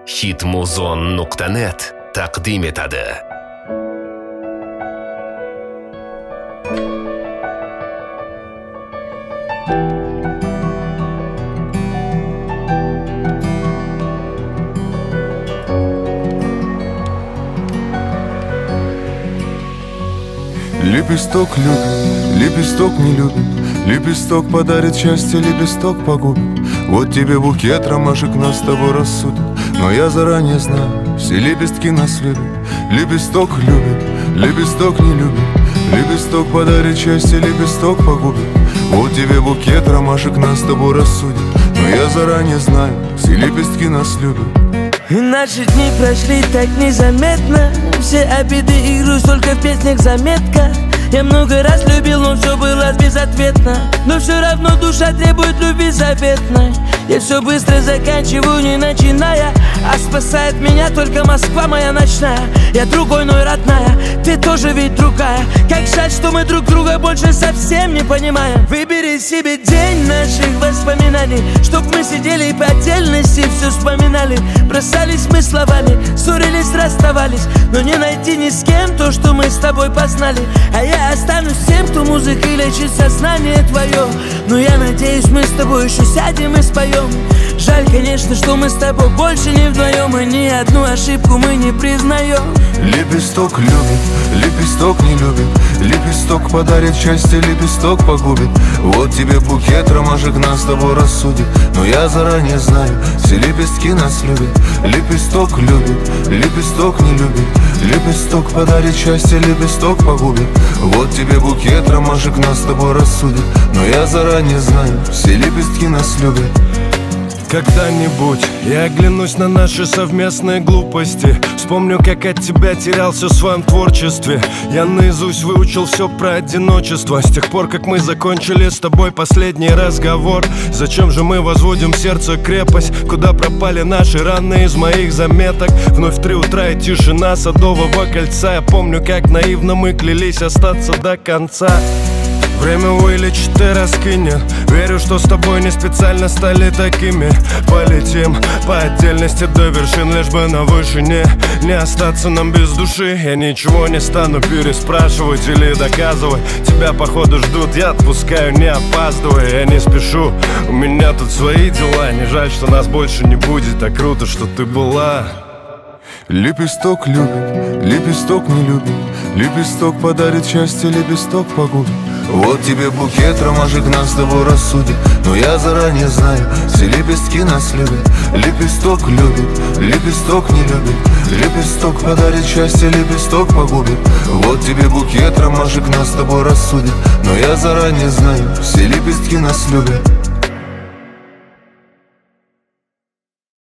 Hitmuzon.net taqdim etadi. Лепесток любит, лепесток не любит. Лепесток подарит счастье, лепесток погубит. Вот тебе букет ромашек нас с тобой рассудит. Но я заранее знаю, все лепестки нас любят. Лепесток любит, лепесток не любит. Лепесток подарит счастье, лепесток погубит. Вот тебе букет ромашек нас с тобой рассудит. Но я заранее знаю, все лепестки нас любят. И наши дни прошли так незаметно. Все обиды и грусть только в песнях заметка. Я много раз любил, но все было безответно. Но все равно душа требует любви заветной. Я все быстро заканчиваю, не начиная. А спасает меня только Москва моя ночная. Я другой, но и родная, ты тоже ведь другая. Как жаль, что мы друг друга больше совсем не понимаем. Выбери себе день наших воспоминаний, чтоб мы сидели и по отдельности все вспоминали. Бросались мы словами, ссорились, расставались. Но не найти ни с кем то, что мы с тобой познали. А я останусь тем, кто музыкой лечит сознание твое. Но я надеюсь, мы с тобой еще сядем и споем. Жаль, конечно, что мы с тобой больше не вдвоем. И ни одну ошибку мы не признаем. Лепесток любит, лепесток не любит. Лепесток подарит счастье, лепесток погубит. Вот тебе букет ромашек нас с тобой рассудит. Но я заранее знаю, все лепестки нас любят. Лепесток любит, лепесток не любит. Лепесток подарит счастье, лепесток погубит. Вот тебе букет ромашек нас с тобой рассудит. Но я заранее знаю, все лепестки нас любят. Когда-нибудь я оглянусь на наши совместные глупости. Вспомню, как от тебя терялся в своем творчестве. Я наизусть выучил все про одиночество. С тех пор, как мы закончили с тобой последний разговор. Зачем же мы возводим в сердце крепость? Куда пропали наши раны из моих заметок? Вновь в 3 утра и тишина Садового кольца. Я помню, как наивно мы клялись остаться до конца. Время вылечит и раскинет. Верю, что с тобой не специально стали такими. Полетим по отдельности до вершин, лишь бы на вышине не остаться нам без души. Я ничего не стану переспрашивать или доказывать. Тебя походу ждут, я отпускаю, не опаздывая. Я не спешу, у меня тут свои дела. Не жаль, что нас больше не будет, так круто, что ты была. Лепесток любит, лепесток не любит. Лепесток подарит счастье, лепесток погубит. Вот тебе букет ромашек нас с тобой рассудит. Но я заранее знаю, все лепестки нас любят. Лепесток любит, лепесток не любит. Лепесток подарит счастье, лепесток погубит. Вот тебе букет ромашек нас с тобой рассудит. Но я заранее знаю, все лепестки нас любят.